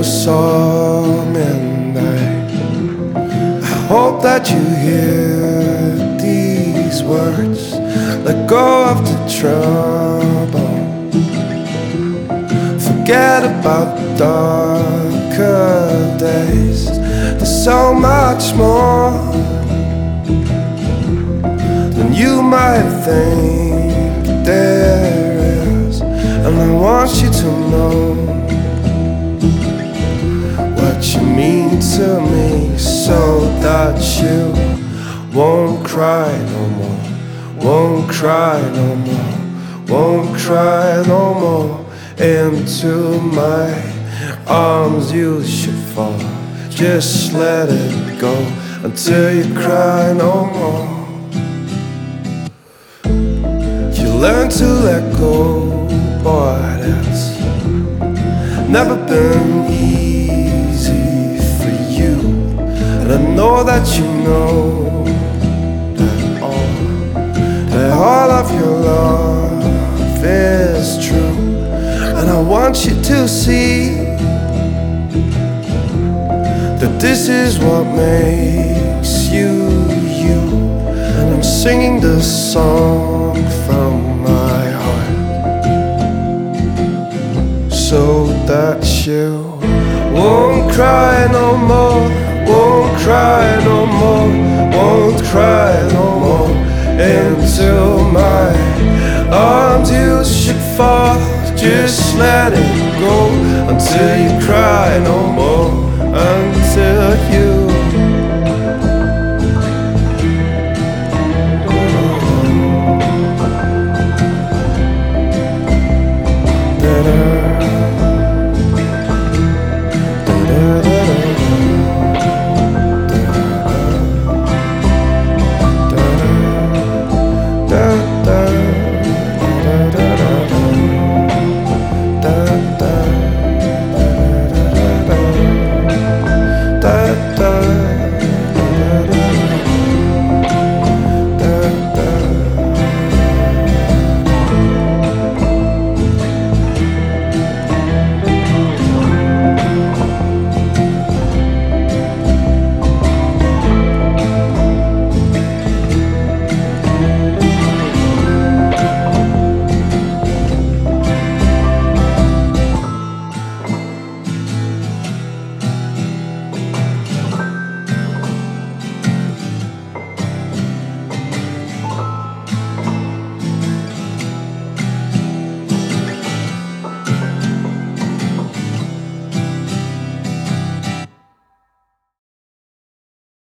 your song and I hope that you hear these words. Let go of the trouble, forget about darker days. There's so much more than you might think there is, and I want you to know what you mean to me, so that you won't cry no more, won't cry no more, won't cry no more. Into my arms you should fall. Just let it go until you cry no more. You learn to let go, boy, that's never been easy for you. And I know that you know that all of your love is true. And I want you to see that this is what makes you, you. And I'm singing this song from my heart, so that you won't cry no more, won't cry no more, won't cry no more. Into my arms you should fall. Just let it go until you cry no more.